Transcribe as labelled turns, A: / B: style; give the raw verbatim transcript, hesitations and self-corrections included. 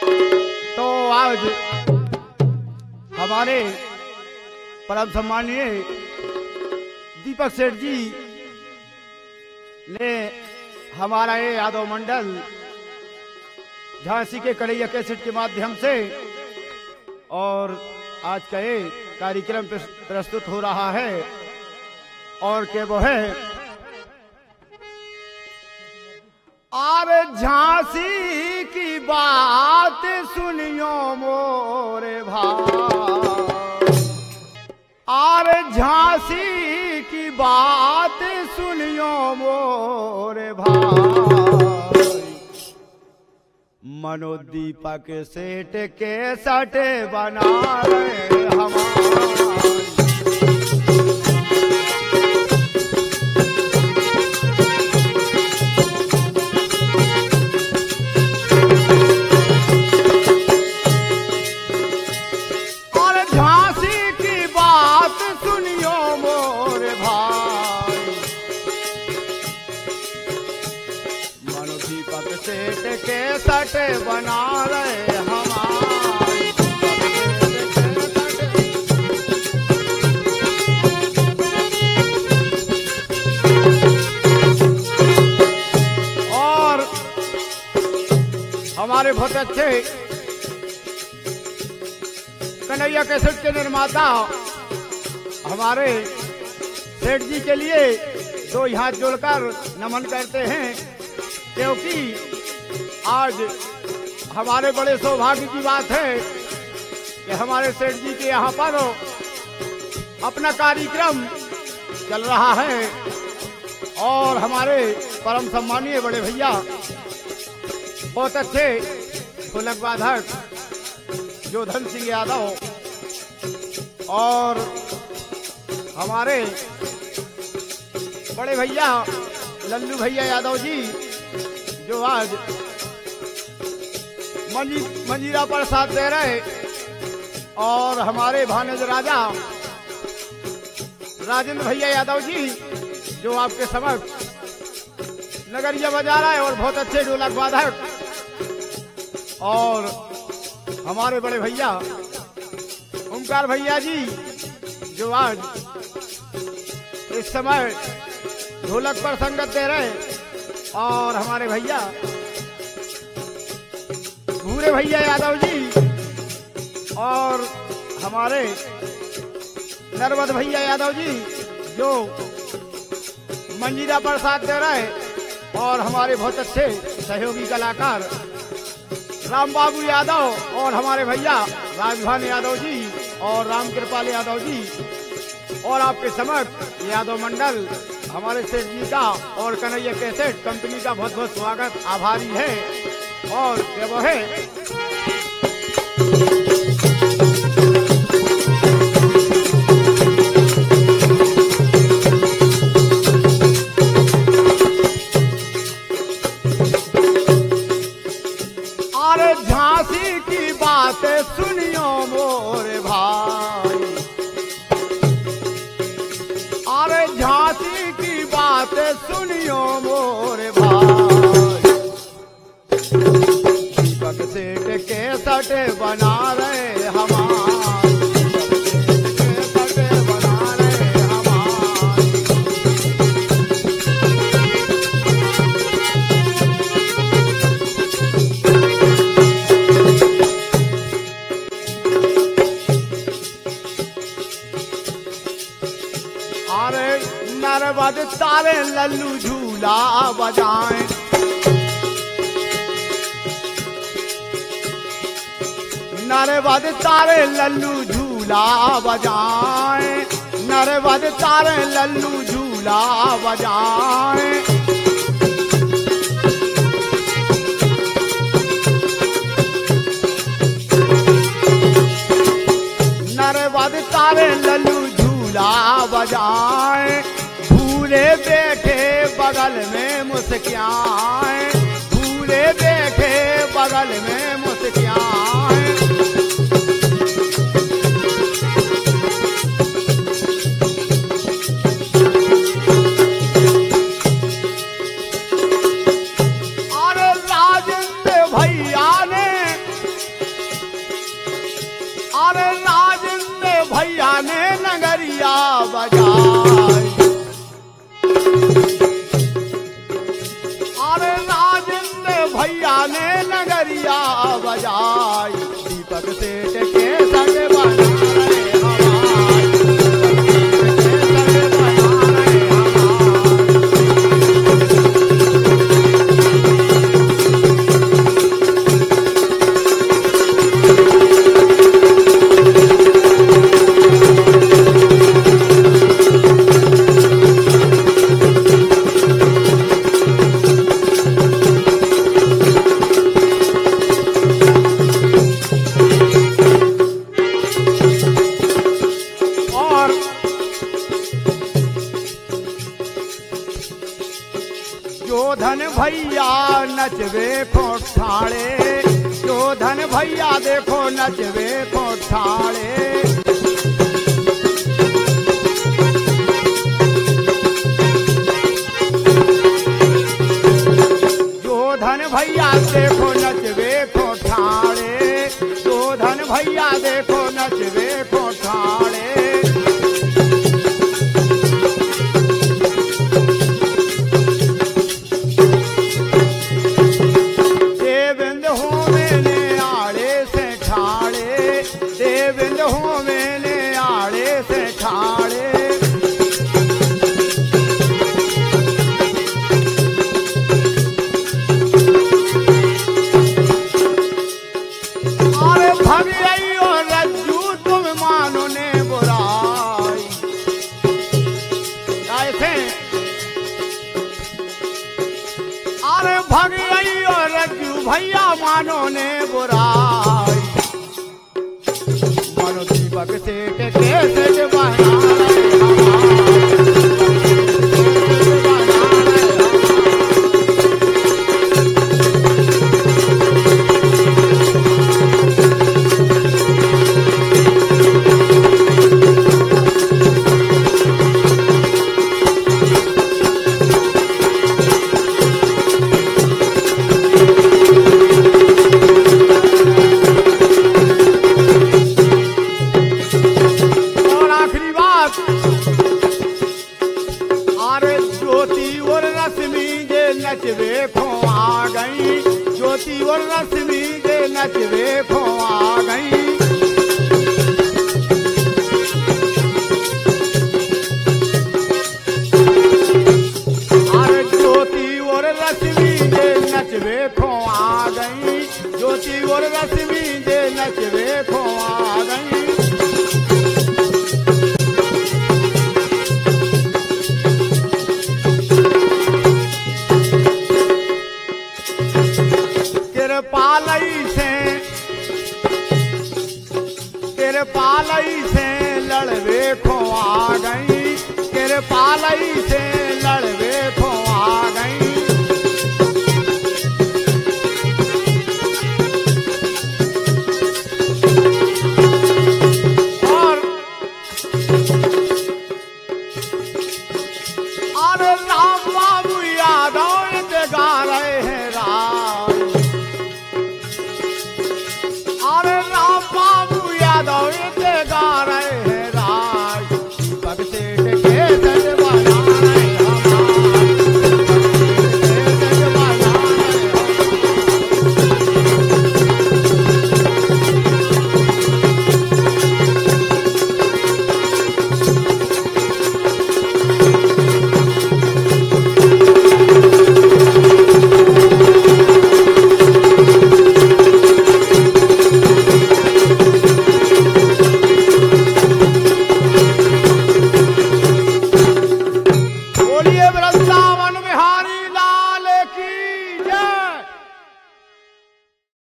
A: तो आज हमारे परम सम्मानीय दीपक सेठ जी ने हमारा ये यादव मंडल झांसी के कन्हैया कैसेट के माध्यम से और आज का ये कार्यक्रम प्रस्तुत हो रहा है और के वो है आर झांसी की बात सुनियो मोरे भाई, आर झांसी की बात सुनियो मोरे भाई, मनोदीपक सेठ के सट बना रहे हमारे। सेठ के सट बना रहे हमारे, और हमारे बहुत अच्छे कन्हैया कैसेट के निर्माता हमारे सेठ जी के लिए दो हाथ जोड़कर नमन करते हैं, क्योंकि आज हमारे बड़े सौभाग्य की बात है कि हमारे सेठ जी के यहाँ पर अपना कार्यक्रम चल रहा है और हमारे परम सम्मानीय बड़े भैया बहुत अच्छे ढोलक वादक जोधन सिंह यादव और हमारे बड़े भैया लल्लू भैया यादव जी जो आज मंजी मंजीरा पर साथ दे रहे, और हमारे भानेज राजा राजेंद्र भैया यादव जी जो आपके समक्ष नगरिया बजा रहा है और बहुत अच्छे ढोलक वादक, और हमारे बड़े भैया ओमकार भैया जी जो आज इस समय ढोलक पर संगत दे रहे, और हमारे भैया भूरे भैया यादव जी और हमारे नरवद भैया यादव जी जो मंजीरा पर साथ दे रहे, और हमारे बहुत अच्छे सहयोगी कलाकार राम बाबू यादव और हमारे भैया राजभान यादव जी और राम कृपाल यादव जी, और आपके समक्ष यादव मंडल हमारे सेठ जी का और कन्हैया कैसेट कंपनी का बहुत बहुत स्वागत आभारी है, और वो है अरे झांसी की बात सुनियो मोरे भाई, अरे झांसी की बात सुनियो मोरे भाई, दीपक सेठ के सट बना रहे हमारे, सट बना रहे हमारे। अरे नरवद तारे लल्लू झूला बजाएं, नरवद तारे लल्लू झूला बजाएं, नरवद तारे लल्लू झूला बजाएं, नरवद तारे लल्लू झूला बजाएं, भूले बैठे बगल में मुस्कियाएं, भूले बैठे बगल में मुस्कियाएं, नगरिया बजाई दीपक सेठ के संग बना रहे हवाई दीपक सेठ के संग बना रहे धन भैया नचवे कोठाड़े जो धन भैया देखो नचवे कोठाड़े जो धन भैया देखो नचवे कोठाड़े जो धन भैया देखो नचवे कोठाड़े देविंद हो मैंने आड़े से ठाड़े अरे भग गई और रज्जू तुम मानो ने बुराई ऐसे अरे भग गई और रज्जू भैया मानो ने बुराई दीपक सेठ के सेठ बना रहे नचवे खो आ गई ज्योति और रश्मि के नचवे खो आ गई अरे ज्योति और रश्मि के नचवे खो आ गई ज्योति और रश्मि के नचवे खो आ गई पालई से तेरे पालई से लड़वे खो आ गई तेरे पालई से लड़वे खो आ गई और अरे राम बाबू यादव गा रहे हैं राम अरे राम बाबू यादव गा रहे